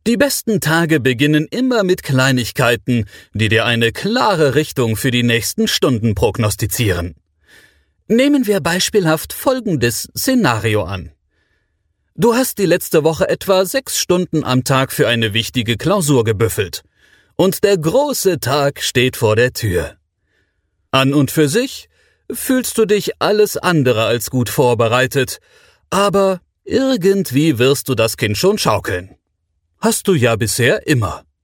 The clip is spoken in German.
Die besten Tage beginnen immer mit Kleinigkeiten, die dir eine klare Richtung für die nächsten Stunden prognostizieren. Nehmen wir beispielhaft folgendes Szenario an. Du hast die letzte Woche etwa 6 Stunden am Tag für eine wichtige Klausur gebüffelt. Und der große Tag steht vor der Tür. An und für sich fühlst du dich alles andere als gut vorbereitet, aber irgendwie wirst du das Kind schon schaukeln. Hast du ja bisher immer.